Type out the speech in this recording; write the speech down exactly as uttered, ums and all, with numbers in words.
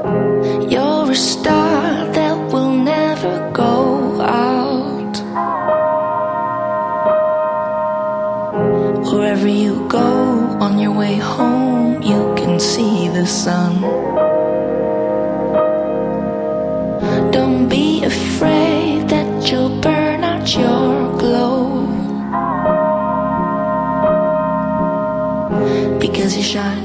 You're a star that will never go out. Wherever you go, on your way home, you can see the sun. Don't be afraid that you'll burn out your glow, because you shine